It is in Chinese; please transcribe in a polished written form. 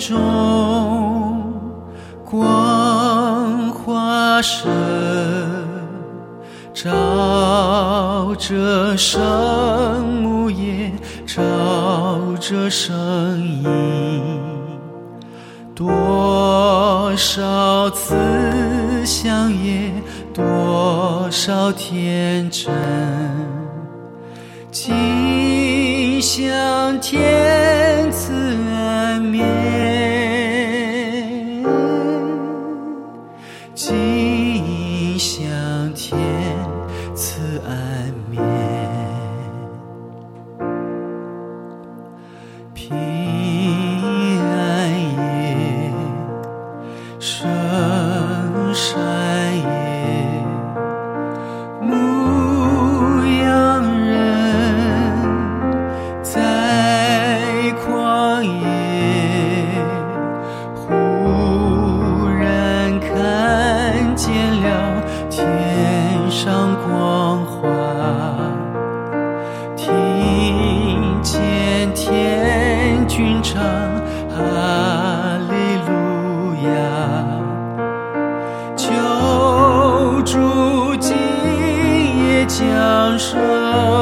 中光华射，照着圣母也照着圣婴，多少慈祥也多少天真，尽享天赐安眠，尽享天赐安眠，平安夜，圣山夜，牧羊人在旷野，忽然看见了天上光华，听见天君唱哈利路亚，救主今夜降生。